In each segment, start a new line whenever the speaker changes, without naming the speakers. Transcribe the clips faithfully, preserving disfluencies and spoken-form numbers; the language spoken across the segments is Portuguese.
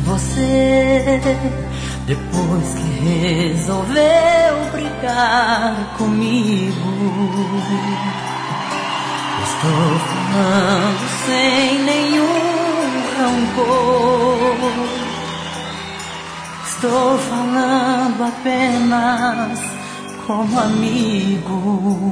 você, depois que resolveu brigar comigo. Estou falando sem nenhum rancor, estou falando apenas como amigo.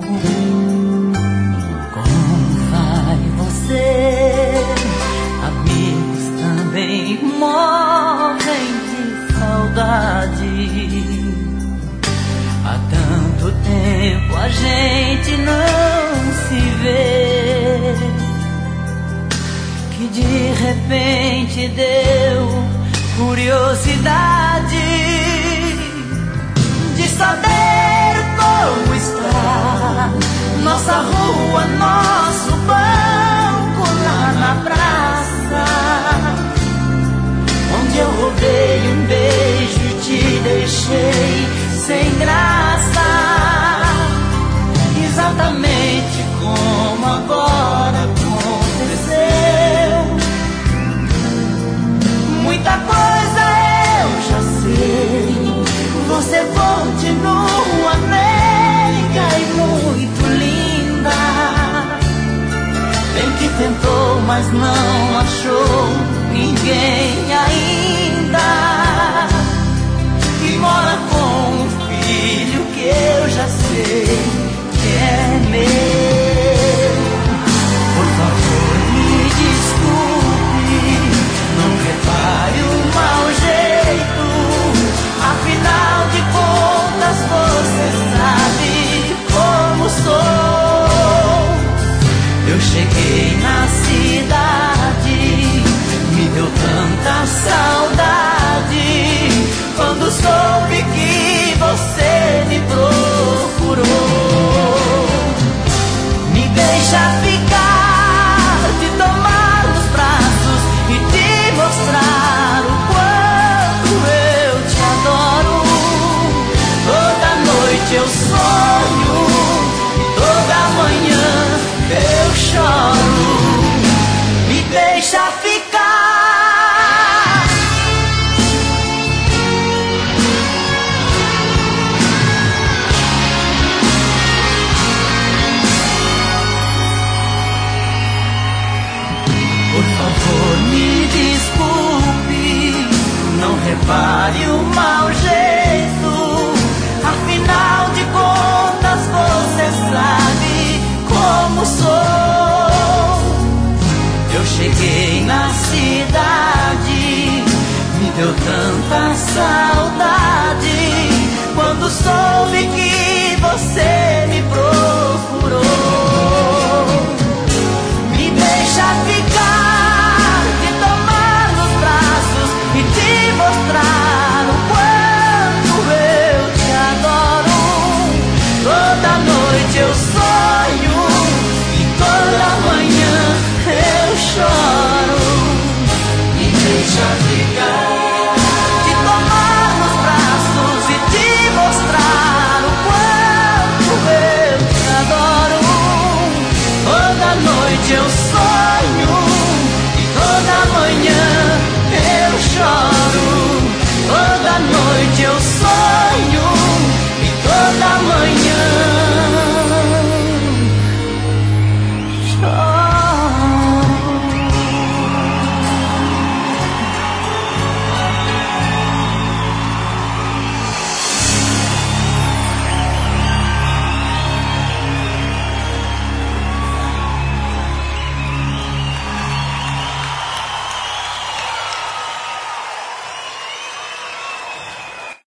Como vai você? Amigos também morrem de saudade. Há tanto tempo a gente não se vê, que de repente deu curiosidade de saber como está nossa rua, nosso banco lá na praça, onde eu roubei um beijo e te deixei sem graça, exatamente como agora aconteceu. Muita coisa eu já sei, você continua meiga e muito linda. Bem que tentou, mas não achou ninguém ainda. E mora com um filho que eu já sei que é meu. Por favor, me desculpe, não repare o mau jeito. Afinal de contas, você sabe como sou. Eu cheguei na cidade, me deu tanta saudade quando soube que você me procurou. Me deixa ficar, te tomar nos braços e te mostrar o quanto eu te adoro. Toda noite eu sonho e toda manhã eu choro. Me deixa ficar. Por favor, me desculpe, não repare